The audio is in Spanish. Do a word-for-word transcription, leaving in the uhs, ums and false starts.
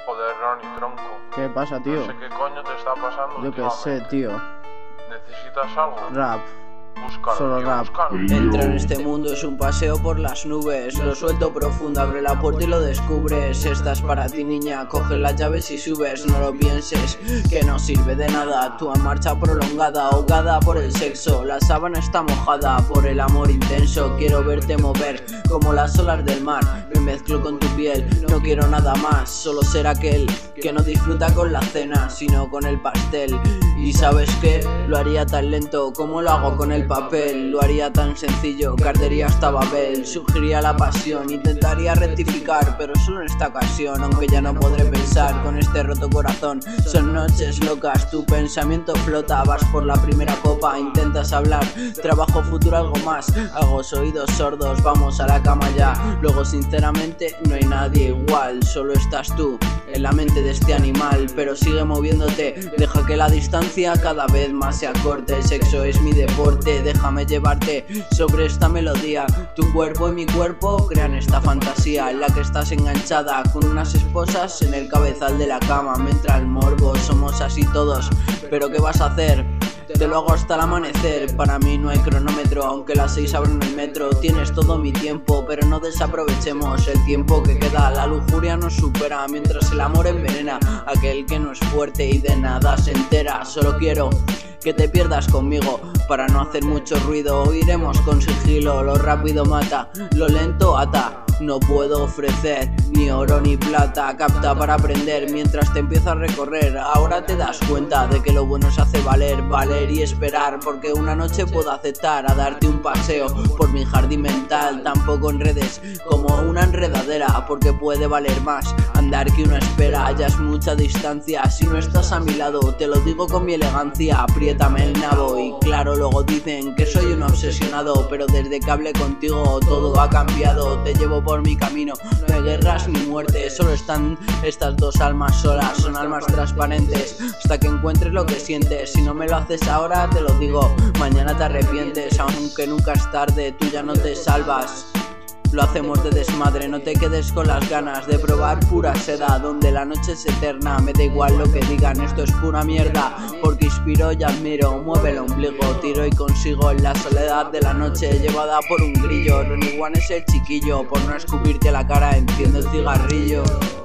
Joder, Ronnie, tronco. ¿Qué pasa, tío? No sé qué coño te está pasando. Yo qué sé, tío. ¿Necesitas algo? Rap. Búscalo, Solo tío, rap. búscalo. Entra en este mundo, es un paseo por las nubes. Lo suelto profundo, abre la puerta y lo descubres. Esta es para ti, niña, coge las llaves y subes. No lo pienses, que no sirve de nada. Tu marcha prolongada, ahogada por el sexo. La sábana está mojada por el amor intenso. Quiero verte mover como las olas del mar. Me mezclo con tu piel, no quiero nada más. Solo ser aquel que no disfruta con la cena, sino con el pastel. Y sabes que lo haría tan lento como lo hago con el papel. Lo haría tan sencillo que ardería hasta Babel. Surgiría la pasión, intentaría rectificar, pero solo en esta ocasión, aunque ya no podré pensar con este roto corazón. Son noches locas, tu pensamiento flota. Vas por la primera copa, intentas hablar, trabajo futuro, algo más. Hago oídos sordos, vamos a la cama ya. Luego sinceramente no hay nadie igual, solo estás tú en la mente de este animal. Pero sigue moviéndote, deja que la distancia cada vez más se acorte. El sexo es mi deporte, déjame llevarte sobre esta melodía. Tu cuerpo y mi cuerpo crean esta fantasía en la que estás enganchada con unas esposas en el cabezal de la cama. Me entra el morbo, somos así todos, pero ¿qué vas a hacer? Te lo hago hasta el amanecer, para mí no hay cronómetro, aunque las seis abran el metro. Tienes todo mi tiempo, pero no desaprovechemos el tiempo que queda. La lujuria nos supera, mientras el amor envenena aquel que no es fuerte y de nada se entera. Solo quiero que te pierdas conmigo para no hacer mucho ruido. Iremos con sigilo, lo rápido mata, lo lento ata. No puedo ofrecer ni oro ni plata, capta para aprender mientras te empiezo a recorrer. Ahora te das cuenta de que lo bueno se hace valer, valer y esperar, porque una noche puedo aceptar a darte un paseo por mi jardín mental. Tampoco enredes como una enredadera, porque puede valer más andar que una espera. Ya es mucha distancia si no estás a mi lado, te lo digo con mi elegancia, apriétame el nabo. Y claro, luego dicen que soy un obsesionado, pero desde que hablé contigo todo ha cambiado. Te llevo por mi camino, no hay guerras ni muerte, solo están estas dos almas solas, son almas transparentes, hasta que encuentres lo que sientes. Si no me lo haces ahora, te lo digo, mañana te arrepientes, aunque nunca es tarde, tú ya no te salvas. Lo hacemos de desmadre, no te quedes con las ganas de probar pura seda, donde la noche es eterna. Me da igual lo que digan, esto es pura mierda, porque inspiro y admiro. Mueve el ombligo, tiro y consigo en la soledad de la noche, llevada por un grillo. Ronnie One es el chiquillo, por no escupirte la cara enciendo el cigarrillo.